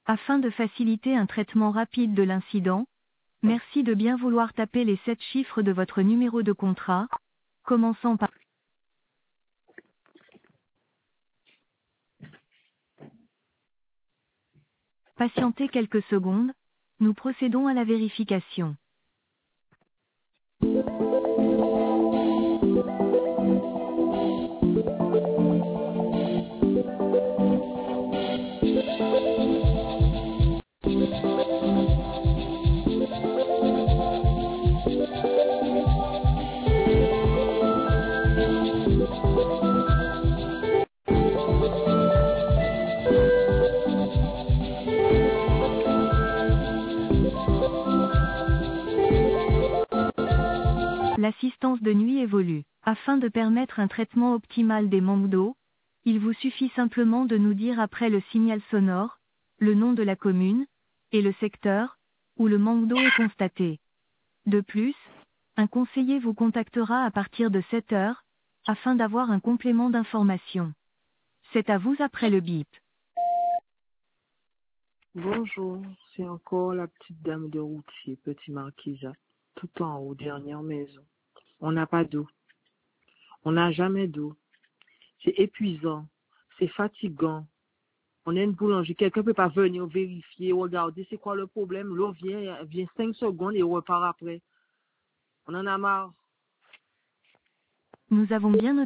Afin de faciliter un traitement rapide de l'incident, merci de bien vouloir taper les 7 chiffres de votre numéro de contrat, commençant par... Patientez quelques secondes, nous procédons à la vérification. L'assistance de nuit évolue. Afin de permettre un traitement optimal des manques d'eau, il vous suffit simplement de nous dire après le signal sonore, le nom de la commune, et le secteur, où le manque d'eau est constaté. De plus, un conseiller vous contactera à partir de 7 heures, afin d'avoir un complément d'information. C'est à vous après le bip. Bonjour, c'est encore la petite dame de routier, Petit Marquisa, tout en haut, dernière maison. On n'a pas d'eau. On n'a jamais d'eau. C'est épuisant. C'est fatigant. On est une boulangerie. Quelqu'un peut pas venir vérifier, regarder c'est quoi le problème. L'eau vient 5 secondes et repart après. On en a marre. Nous avons bien noté